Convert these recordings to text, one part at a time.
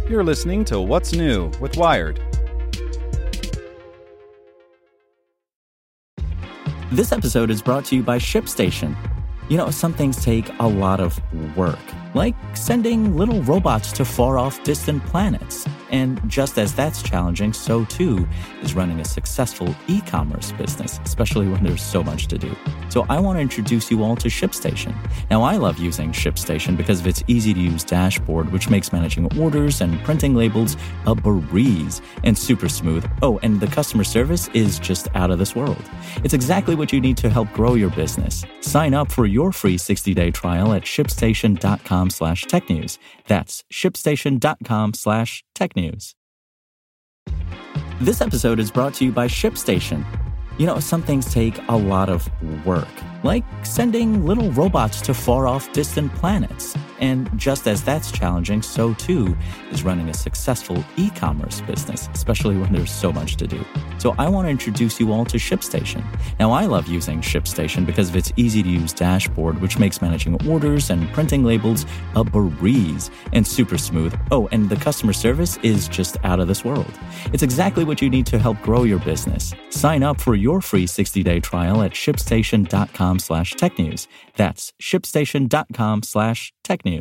You're listening to What's New with Wired. This episode is brought to you by ShipStation. You know, some things take a lot of work, like sending little robots to far-off distant planets. And just as that's challenging, so too is running a successful e-commerce business, especially when there's so much to do. So I want to introduce you all to ShipStation. Now, I love using ShipStation because of its easy-to-use dashboard, which makes managing orders and printing labels a breeze and super smooth. Oh, and the customer service is just out of this world. It's exactly what you need to help grow your business. Sign up for your free 60-day trial at shipstation.com/technews. That's shipstation.com/technews. This episode is brought to you by ShipStation. You know, some things take a lot of work, like sending little robots to far-off distant planets. And just as that's challenging, so too is running a successful e-commerce business, especially when there's so much to do. So I want to introduce you all to ShipStation. Now, I love using ShipStation because of its easy-to-use dashboard, which makes managing orders and printing labels a breeze and super smooth. Oh, and the customer service is just out of this world. It's exactly what you need to help grow your business. Sign up for your free 60-day trial at shipstation.com/technews. That's shipstation.com/technews.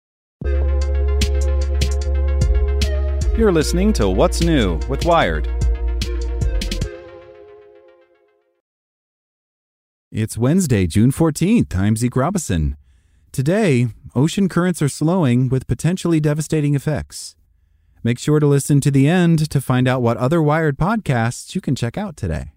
You're listening to What's New with Wired. It's Wednesday, June 14th. I'm Zeke Robison. Today, ocean currents are slowing with potentially devastating effects. Make sure to listen to the end to find out what other Wired podcasts you can check out today.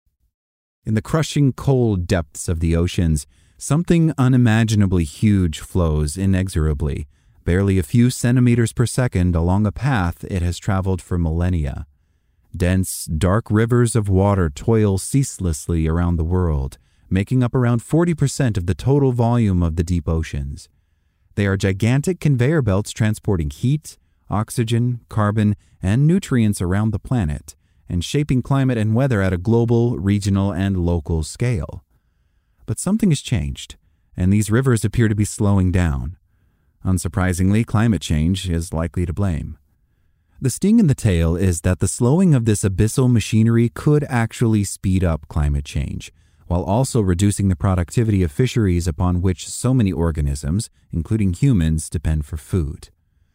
In the crushing cold depths of the oceans, something unimaginably huge flows inexorably, barely a few centimeters per second along a path it has traveled for millennia. Dense, dark rivers of water toil ceaselessly around the world, making up around 40% of the total volume of the deep oceans. They are gigantic conveyor belts transporting heat, oxygen, carbon, and nutrients around the planet, and shaping climate and weather at a global, regional, and local scale. But something has changed, and these rivers appear to be slowing down. Unsurprisingly, climate change is likely to blame. The sting in the tail is that the slowing of this abyssal machinery could actually speed up climate change, while also reducing the productivity of fisheries upon which so many organisms, including humans, depend for food.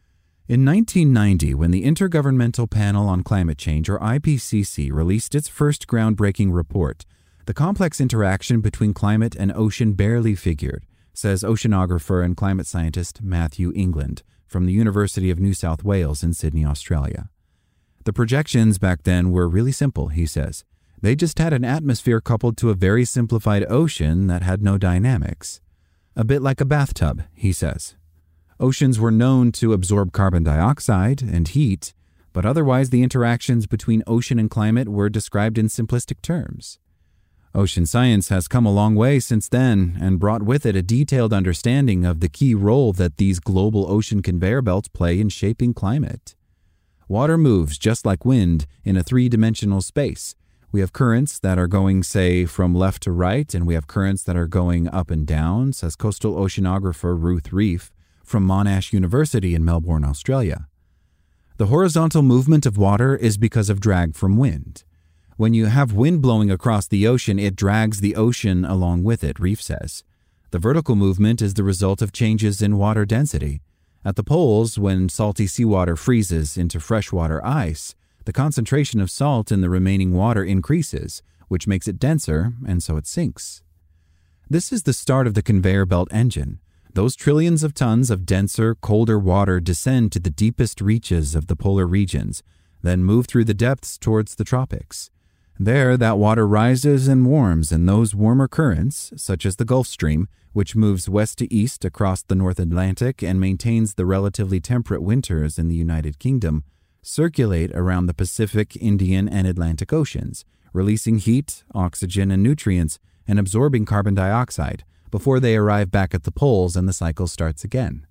In 1990, when the Intergovernmental Panel on Climate Change, or IPCC, released its first groundbreaking report, the complex interaction between climate and ocean barely figured, says oceanographer and climate scientist Matthew England from the University of New South Wales in Sydney, Australia. The projections back then were really simple, he says. They just had an atmosphere coupled to a very simplified ocean that had no dynamics. A bit like a bathtub, he says. Oceans were known to absorb carbon dioxide and heat, but otherwise the interactions between ocean and climate were described in simplistic terms. Ocean science has come a long way since then and brought with it a detailed understanding of the key role that these global ocean conveyor belts play in shaping climate. Water moves just like wind in a three-dimensional space. We have currents that are going, say, from left to right, and we have currents that are going up and down, says coastal oceanographer Ruth Reef from Monash University in Melbourne, Australia. The horizontal movement of water is because of drag from wind. When you have wind blowing across the ocean, it drags the ocean along with it, Reef says. The vertical movement is the result of changes in water density. At the poles, when salty seawater freezes into freshwater ice, the concentration of salt in the remaining water increases, which makes it denser, and so it sinks. This is the start of the conveyor belt engine. Those trillions of tons of denser, colder water descend to the deepest reaches of the polar regions, then move through the depths towards the tropics. There, that water rises and warms, and those warmer currents, such as the Gulf Stream, which moves west to east across the North Atlantic and maintains the relatively temperate winters in the United Kingdom, circulate around the Pacific, Indian, and Atlantic Oceans, releasing heat, oxygen, and nutrients, and absorbing carbon dioxide, before they arrive back at the poles and the cycle starts again.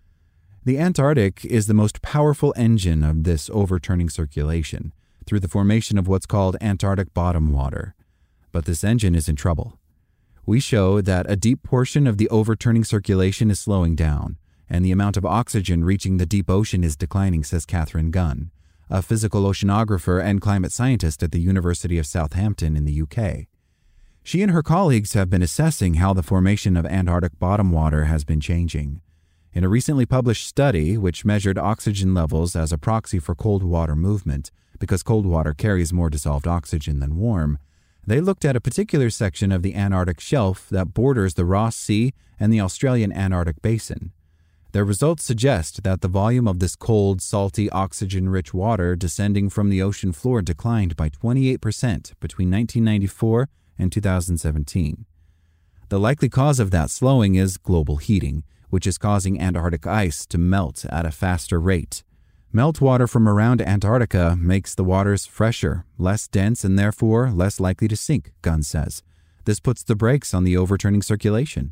The Antarctic is the most powerful engine of this overturning circulation, through the formation of what's called Antarctic bottom water. But this engine is in trouble. We show that a deep portion of the overturning circulation is slowing down, and the amount of oxygen reaching the deep ocean is declining, says Catherine Gunn, a physical oceanographer and climate scientist at the University of Southampton in the UK. She and her colleagues have been assessing how the formation of Antarctic bottom water has been changing. In a recently published study, which measured oxygen levels as a proxy for cold water movement, because cold water carries more dissolved oxygen than warm, they looked at a particular section of the Antarctic shelf that borders the Ross Sea and the Australian Antarctic Basin. Their results suggest that the volume of this cold, salty, oxygen-rich water descending from the ocean floor declined by 28% between 1994 and 2017. The likely cause of that slowing is global heating, which is causing Antarctic ice to melt at a faster rate. Meltwater from around Antarctica makes the waters fresher, less dense, and therefore less likely to sink, Gunn says. This puts the brakes on the overturning circulation.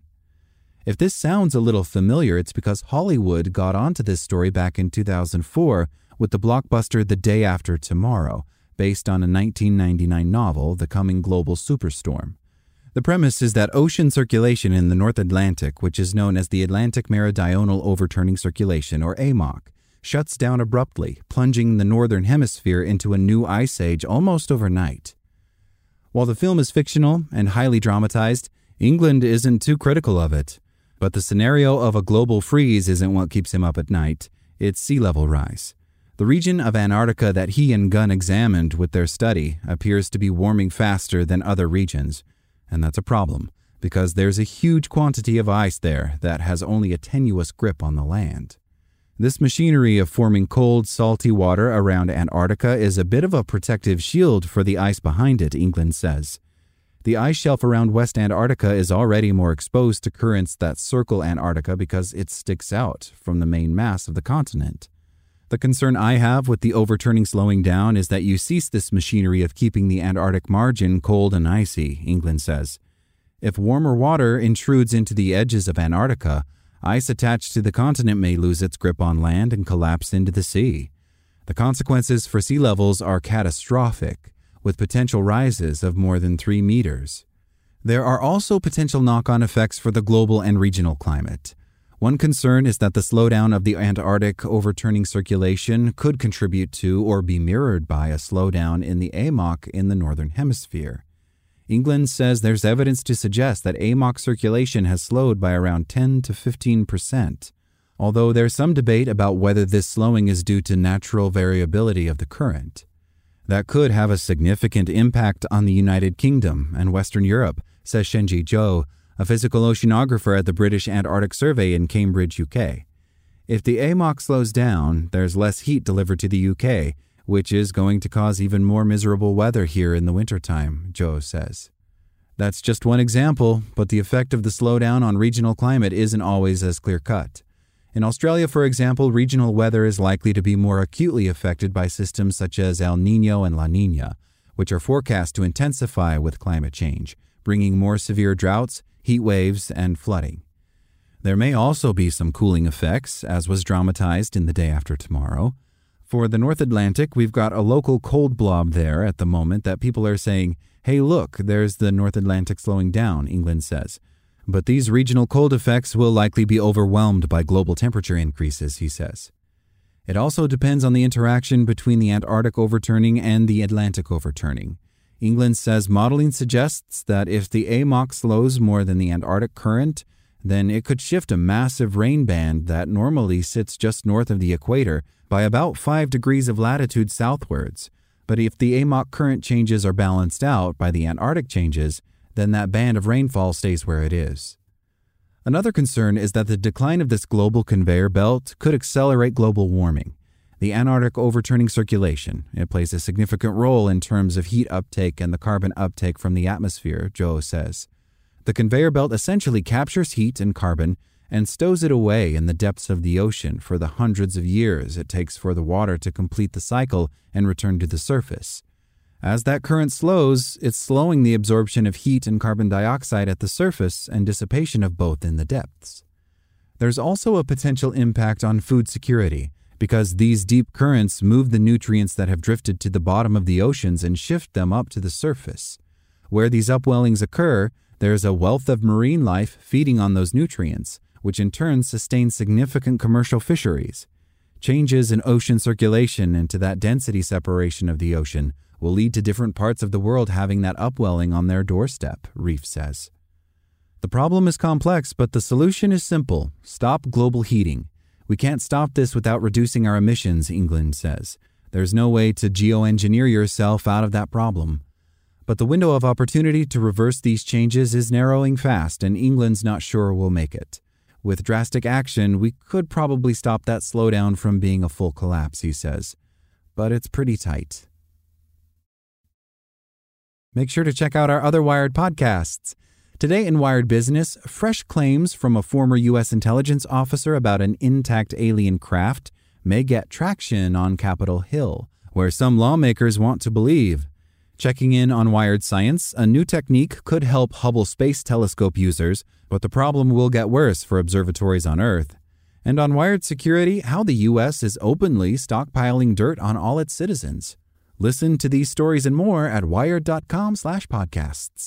If this sounds a little familiar, it's because Hollywood got onto this story back in 2004 with the blockbuster The Day After Tomorrow, based on a 1999 novel, The Coming Global Superstorm. The premise is that ocean circulation in the North Atlantic, which is known as the Atlantic Meridional Overturning Circulation, or AMOC, shuts down abruptly, plunging the Northern Hemisphere into a new ice age almost overnight. While the film is fictional and highly dramatized, England isn't too critical of it. But the scenario of a global freeze isn't what keeps him up at night. It's sea level rise. The region of Antarctica that he and Gunn examined with their study appears to be warming faster than other regions, and that's a problem, because there's a huge quantity of ice there that has only a tenuous grip on the land. This machinery of forming cold, salty water around Antarctica is a bit of a protective shield for the ice behind it, England says. The ice shelf around West Antarctica is already more exposed to currents that circle Antarctica because it sticks out from the main mass of the continent. The concern I have with the overturning slowing down is that you cease this machinery of keeping the Antarctic margin cold and icy, England says. If warmer water intrudes into the edges of Antarctica, ice attached to the continent may lose its grip on land and collapse into the sea. The consequences for sea levels are catastrophic, with potential rises of more than 3 meters. There are also potential knock-on effects for the global and regional climate. One concern is that the slowdown of the Antarctic overturning circulation could contribute to or be mirrored by a slowdown in the AMOC in the Northern Hemisphere. England says there's evidence to suggest that AMOC circulation has slowed by around 10 to 15%, although there's some debate about whether this slowing is due to natural variability of the current. That could have a significant impact on the United Kingdom and Western Europe, says Shenji Zhou, a physical oceanographer at the British Antarctic Survey in Cambridge, UK. If the AMOC slows down, there's less heat delivered to the UK, which is going to cause even more miserable weather here in the wintertime, Zhou says. That's just one example, but the effect of the slowdown on regional climate isn't always as clear-cut. In Australia, for example, regional weather is likely to be more acutely affected by systems such as El Niño and La Niña, which are forecast to intensify with climate change, bringing more severe droughts, heat waves, and flooding. There may also be some cooling effects, as was dramatized in The Day After Tomorrow. For the North Atlantic, we've got a local cold blob there at the moment that people are saying, hey look, there's the North Atlantic slowing down, England says. But these regional cold effects will likely be overwhelmed by global temperature increases, he says. It also depends on the interaction between the Antarctic overturning and the Atlantic overturning. England says modeling suggests that if the AMOC slows more than the Antarctic current, then it could shift a massive rain band that normally sits just north of the equator by about 5 degrees of latitude southwards. But if the AMOC current changes are balanced out by the Antarctic changes, then that band of rainfall stays where it is. Another concern is that the decline of this global conveyor belt could accelerate global warming. The Antarctic overturning circulation, it plays a significant role in terms of heat uptake and the carbon uptake from the atmosphere, Zhou says. The conveyor belt essentially captures heat and carbon and stows it away in the depths of the ocean for the hundreds of years it takes for the water to complete the cycle and return to the surface. As that current slows, it's slowing the absorption of heat and carbon dioxide at the surface and dissipation of both in the depths. There's also a potential impact on food security, because these deep currents move the nutrients that have drifted to the bottom of the oceans and shift them up to the surface. Where these upwellings occur, there's a wealth of marine life feeding on those nutrients, which in turn sustains significant commercial fisheries. Changes in ocean circulation and to that density separation of the ocean will lead to different parts of the world having that upwelling on their doorstep, Reef says. The problem is complex, but the solution is simple. Stop global heating. We can't stop this without reducing our emissions, England says. There's no way to geoengineer yourself out of that problem. But the window of opportunity to reverse these changes is narrowing fast, and England's not sure we'll make it. With drastic action, we could probably stop that slowdown from being a full collapse, he says. But it's pretty tight. Make sure to check out our other Wired podcasts. Today in Wired Business, fresh claims from a former U.S. intelligence officer about an intact alien craft may get traction on Capitol Hill, where some lawmakers want to believe. Checking in on Wired Science, a new technique could help Hubble Space Telescope users, but the problem will get worse for observatories on Earth. And on Wired Security, how the U.S. is openly stockpiling dirt on all its citizens. Listen to these stories and more at wired.com/podcasts.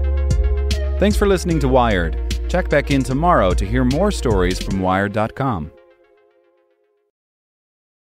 Thanks for listening to Wired. Check back in tomorrow to hear more stories from Wired.com.